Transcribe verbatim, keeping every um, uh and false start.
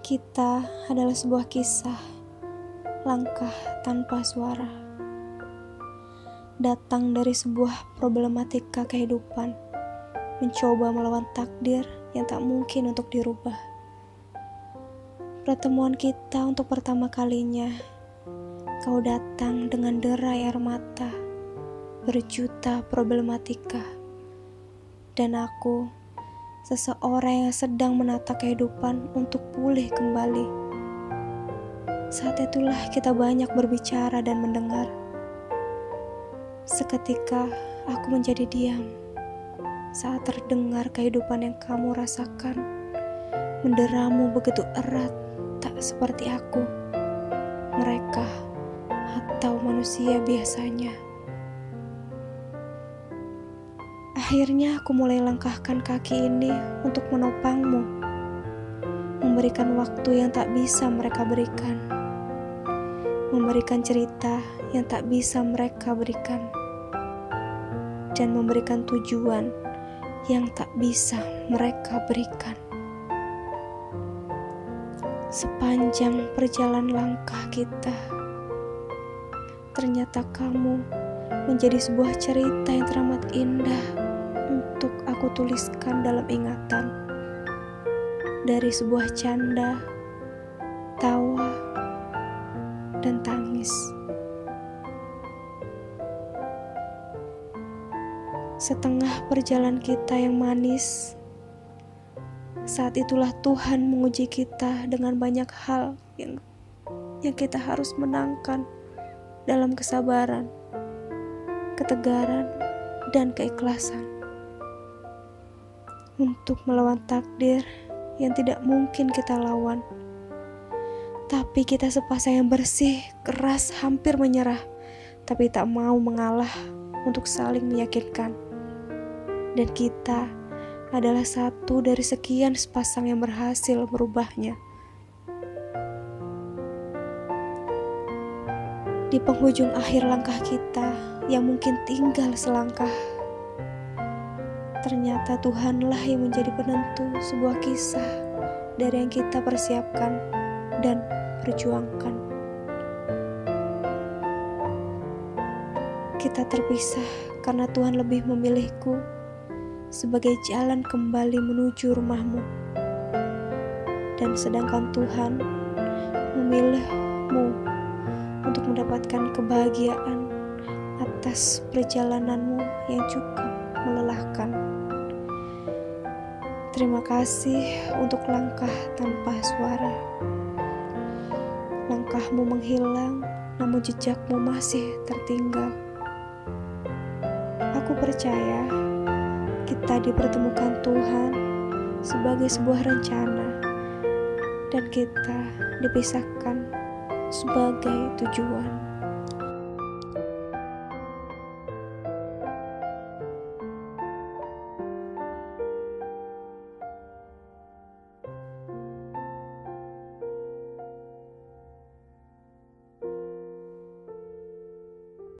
Kita adalah sebuah kisah, langkah tanpa suara. Datang dari sebuah problematika kehidupan, mencoba melawan takdir yang tak mungkin untuk dirubah. Pertemuan kita untuk pertama kalinya, kau datang dengan derai air mata, berjuta problematika. Dan aku, seseorang yang sedang menata kehidupan untuk pulih kembali. Saat itulah kita banyak berbicara dan mendengar. Seketika aku menjadi diam saat terdengar kehidupan yang kamu rasakan menderamu begitu erat, tak seperti aku, mereka, atau manusia biasanya. Akhirnya aku mulai langkahkan kaki ini untuk menopangmu, memberikan waktu yang tak bisa mereka berikan, memberikan cerita yang tak bisa mereka berikan, dan memberikan tujuan yang tak bisa mereka berikan. Sepanjang perjalanan langkah kita, ternyata kamu menjadi sebuah cerita yang teramat indah untuk aku tuliskan dalam ingatan. Dari sebuah canda, tawa, dan tangis. Setengah perjalanan kita yang manis, saat itulah Tuhan menguji kita dengan banyak hal yang yang kita harus menangkan dalam kesabaran, ketegaran, dan keikhlasan. Untuk melawan takdir yang tidak mungkin kita lawan. Tapi kita sepasang yang bersih, keras, hampir menyerah, tapi tak mau mengalah untuk saling meyakinkan. Dan kita adalah satu dari sekian sepasang yang berhasil merubahnya. Di penghujung akhir langkah kita yang mungkin tinggal selangkah, ternyata Tuhanlah yang menjadi penentu sebuah kisah dari yang kita persiapkan dan perjuangkan. Kita terpisah karena Tuhan lebih memilihku sebagai jalan kembali menuju rumahmu. Dan sedangkan Tuhan memilihmu untuk mendapatkan kebahagiaan atas perjalananmu yang cukup melelahkan. Terima kasih untuk langkah tanpa suara. Langkahmu menghilang, namun jejakmu masih tertinggal. Aku percaya kita dipertemukan Tuhan sebagai sebuah rencana, dan kita dipisahkan sebagai tujuan.